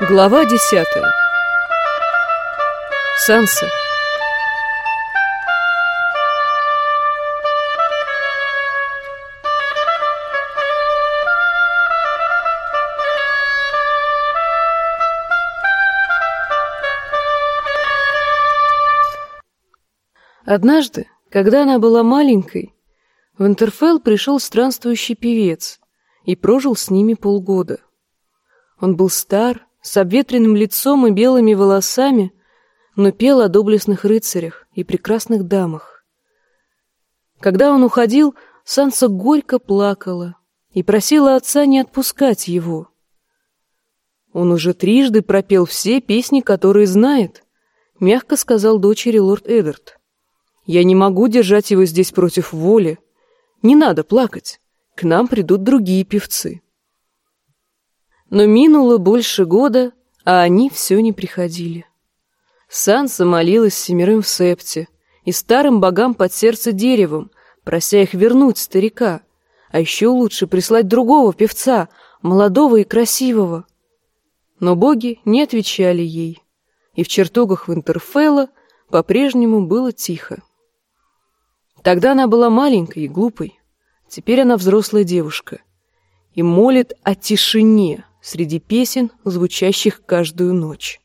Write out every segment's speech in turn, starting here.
Глава 10. Санса. Однажды, когда она была маленькой, в Интерфелл пришел странствующий певец и прожил с ними полгода. Он был стар, с обветренным лицом и белыми волосами, но пел о доблестных рыцарях и прекрасных дамах. Когда он уходил, Санса горько плакала и просила отца не отпускать его. «Он уже трижды пропел все песни, которые знает», — мягко сказал дочери лорд Эддард. «Я не могу держать его здесь против воли. Не надо плакать, к нам придут другие певцы». Но минуло больше года, а они все не приходили. Санса молилась 7 в септе и старым богам под сердце деревом, прося их вернуть старика, а еще лучше прислать другого певца, молодого и красивого. Но боги не отвечали ей, и в чертогах Винтерфелла по-прежнему было тихо. Тогда она была маленькой и глупой, теперь она взрослая девушка и молит о тишине среди песен, звучащих каждую ночь.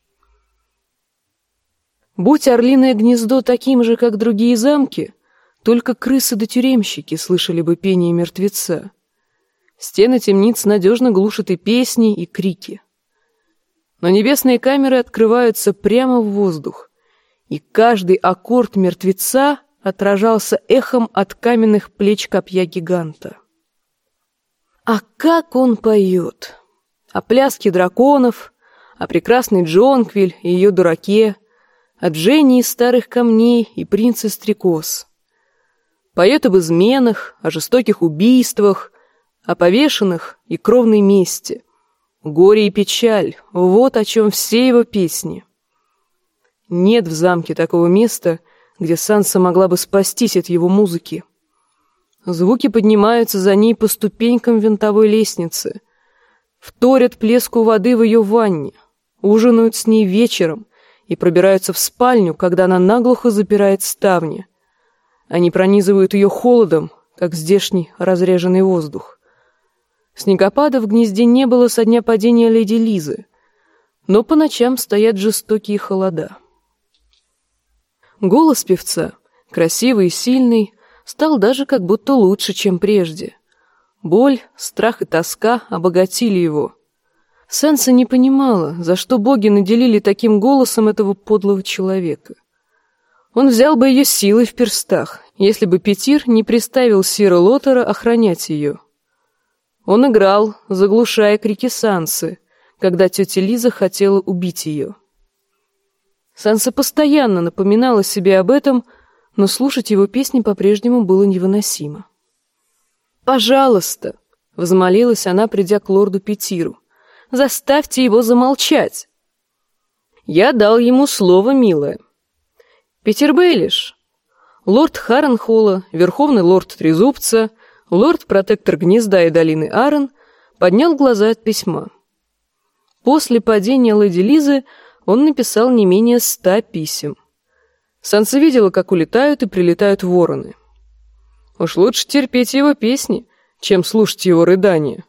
Будь орлиное гнездо таким же, как другие замки, только крысы да тюремщики слышали бы пение мертвеца. Стены темниц надежно глушат и песни, и крики. Но небесные камеры открываются прямо в воздух, и каждый аккорд мертвеца отражался эхом от каменных плеч копья гиганта. А как он поет! О пляске драконов, о прекрасной Джонквиль и ее дураке, о Дженни из старых камней и принце Стрекоз. Поет об изменах, о жестоких убийствах, о повешенных и кровной мести. Горе и печаль — вот о чем все его песни. Нет в замке такого места, где Санса могла бы спастись от его музыки. Звуки поднимаются за ней по ступенькам винтовой лестницы, вторят плеску воды в ее ванне, ужинают с ней вечером и пробираются в спальню, когда она наглухо запирает ставни. Они пронизывают ее холодом, как здешний разреженный воздух. Снегопада в гнезде не было со дня падения леди Лизы, но по ночам стоят жестокие холода. Голос певца, красивый и сильный, стал даже как будто лучше, чем прежде. Боль, страх и тоска обогатили его. Санса не понимала, за что боги наделили таким голосом этого подлого человека. Он взял бы ее силой в перстах, если бы Петир не приставил сира Лотера охранять ее. Он играл, заглушая крики Сансы, когда тетя Лиза хотела убить ее. Санса постоянно напоминала себе об этом, но слушать его песни по-прежнему было невыносимо. «Пожалуйста», — взмолилась она, придя к лорду Петиру, — «заставьте его замолчать». «Я дал ему слово, милая. Петир Бейлиш, лорд Харренхолла, верховный лорд Трезубца, лорд-протектор гнезда и долины Аррен, поднял глаза от письма. После падения леди Лизы он написал не менее 100 писем. Санса видела, как улетают и прилетают вороны. Уж лучше терпеть его песни, чем слушать его рыдания.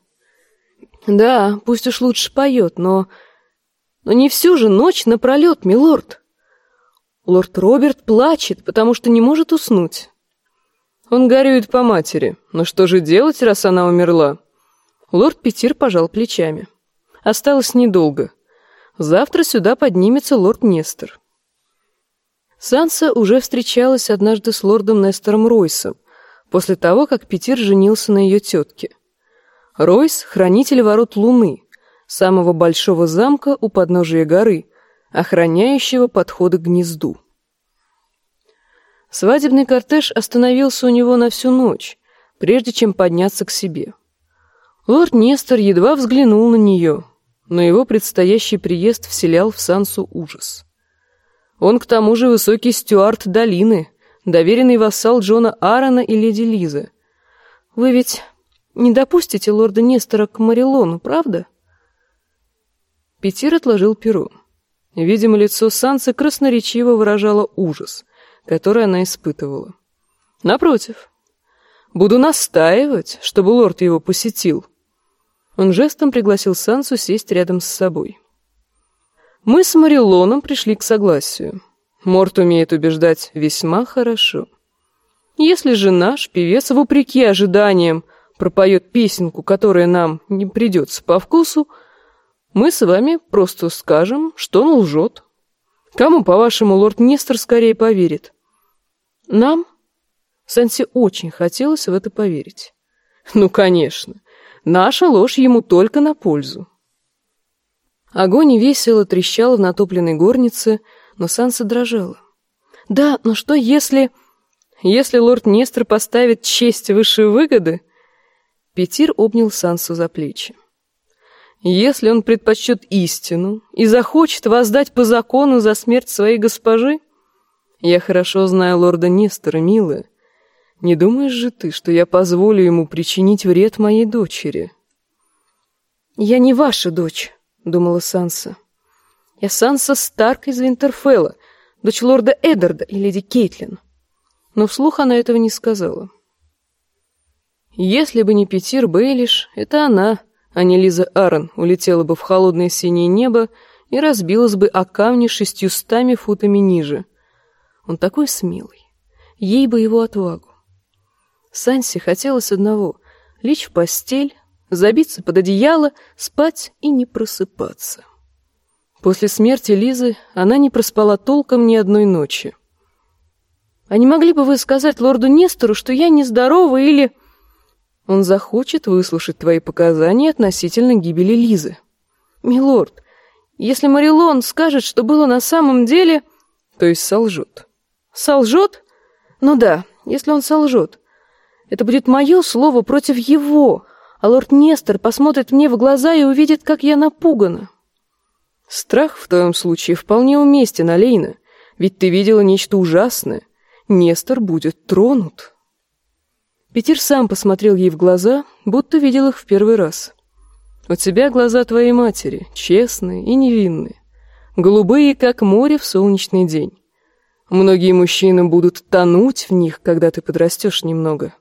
Да, пусть уж лучше поет, но не всю же ночь напролет, милорд. Лорд Роберт плачет, потому что не может уснуть. Он горюет по матери, но что же делать, раз она умерла? Лорд Петир пожал плечами. Осталось недолго. Завтра сюда поднимется лорд Нестор. Санса уже встречалась однажды с лордом Нестором Ройсом, после того, как Петир женился на ее тетке. Ройс — хранитель ворот Луны, самого большого замка у подножия горы, охраняющего подходы к гнезду. Свадебный кортеж остановился у него на всю ночь, прежде чем подняться к себе. Лорд Нестор едва взглянул на нее, но его предстоящий приезд вселял в Сансу ужас. Он к тому же высокий стюард долины, доверенный вассал Джона Аарона и леди Лизы. Вы ведь не допустите лорда Нестора к Марилону, правда? Петир отложил перо. Видимо, лицо Сансы красноречиво выражало ужас, который она испытывала. Напротив, буду настаивать, чтобы лорд его посетил. Он жестом пригласил Сансу сесть рядом с собой. Мы с Мариллоном пришли к согласию. Морт умеет убеждать весьма хорошо. Если же наш певец, вопреки ожиданиям, пропоет песенку, которая нам не придется по вкусу, мы с вами просто скажем, что он лжет. Кому, по-вашему, лорд Нестор скорее поверит? Нам? Сансе очень хотелось в это поверить. Ну, конечно, наша ложь ему только на пользу. Огонь весело трещал в натопленной горнице, но Санса дрожала. Да, но что если... Если лорд Нестор поставит честь выше выгоды? Петир обнял Сансу за плечи. Если он предпочтет истину и захочет воздать по закону за смерть своей госпожи? Я хорошо знаю лорда Нестора, милая. Не думаешь же ты, что я позволю ему причинить вред моей дочери? Я не ваша дочь, думала Санса. Я Санса Старк из Винтерфелла, дочь лорда Эддарда и леди Кейтлин. Но вслух она этого не сказала. Если бы не Петир Бейлиш, это она, а не Лиза Аррен, улетела бы в холодное синее небо и разбилась бы о камни 600 футами ниже. Он такой смелый, ей бы его отвагу. Сансе хотелось одного — лечь в постель, забиться под одеяло, спать и не просыпаться. После смерти Лизы она не проспала толком ни одной ночи. «А не могли бы вы сказать лорду Нестору, что я нездорова или...» «Он захочет выслушать твои показания относительно гибели Лизы. Милорд, если Мариллон скажет, что было на самом деле...» «То есть солжет». «Солжет? Ну да, если он солжет. Это будет мое слово против его, а лорд Нестор посмотрит мне в глаза и увидит, как я напугана». «Страх в твоем случае вполне уместен, Алейна, ведь ты видела нечто ужасное. Нестор будет тронут». Петир сам посмотрел ей в глаза, будто видел их в первый раз. «У тебя глаза твоей матери, честные и невинные, голубые, как море в солнечный день. Многие мужчины будут тонуть в них, когда ты подрастешь немного».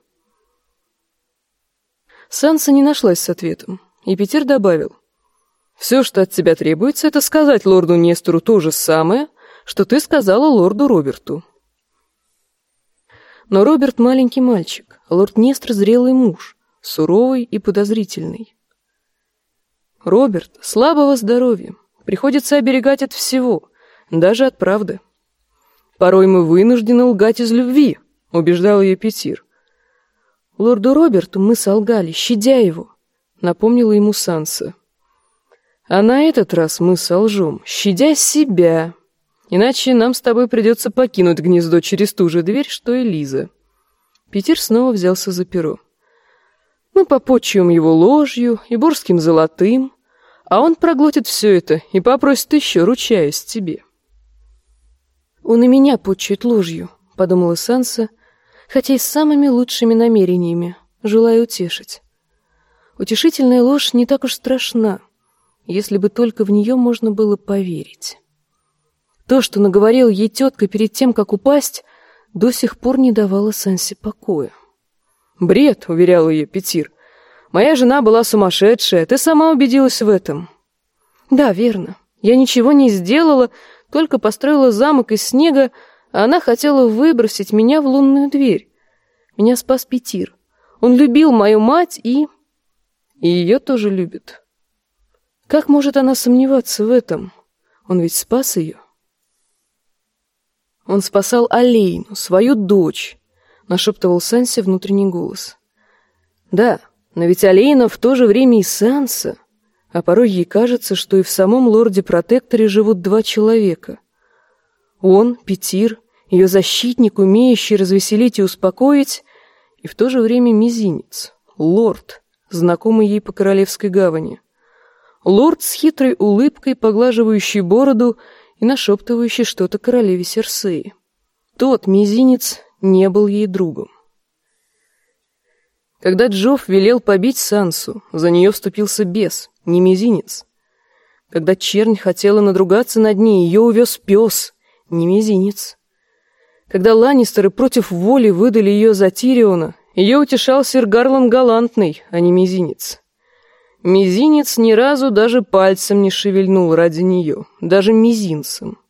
Санса не нашлась с ответом, и Петир добавил: «Все, что от тебя требуется, это сказать лорду Нестору то же самое, что ты сказала лорду Роберту». Но Роберт маленький мальчик, а лорд Нестор зрелый муж, суровый и подозрительный. Роберт слабого здоровья, приходится оберегать от всего, даже от правды. «Порой мы вынуждены лгать из любви», — убеждал ее Петир. «Лорду Роберту мы солгали, щадя его», — напомнила ему Санса. «А на этот раз мы солжем, щадя себя. Иначе нам с тобой придется покинуть гнездо через ту же дверь, что и Лиза». Петир снова взялся за перо. «Мы попотчуем его ложью и борским золотым, а он проглотит все это и попросит еще, ручаюсь тебе». «Он и меня почует ложью», — подумала Санса, хотя и с самыми лучшими намерениями, желая утешить. Утешительная ложь не так уж страшна, если бы только в нее можно было поверить. То, что наговорила ей тетка перед тем, как упасть, до сих пор не давало Сансе покоя. «Бред», — уверял ее Петир. «Моя жена была сумасшедшая, ты сама убедилась в этом». «Да, верно. Я ничего не сделала, только построила замок из снега, а она хотела выбросить меня в лунную дверь. Меня спас Петир. Он любил мою мать и ее тоже любит. Как может она сомневаться в этом? Он ведь спас ее». «Он спасал Алейну, свою дочь», — нашептывал Сансе внутренний голос. «Да, но ведь Алейна в то же время и Санса, а порой ей кажется, что и в самом лорде-протекторе живут два человека. Он, Петир, ее защитник, умеющий развеселить и успокоить, и в то же время мизинец, лорд, знакомый ей по Королевской гавани. Лорд с хитрой улыбкой, поглаживающий бороду и нашептывающий что-то королеве Серсеи. Тот мизинец не был ей другом. Когда Джофф велел побить Сансу, за нее вступился бес, не мизинец. Когда чернь хотела надругаться над ней, ее увез пес, не мизинец. Когда Ланнистеры против воли выдали ее за Тириона, ее утешал сир Гарлан Галантный, а не мизинец. Мизинец ни разу даже пальцем не шевельнул ради нее, даже мизинцем.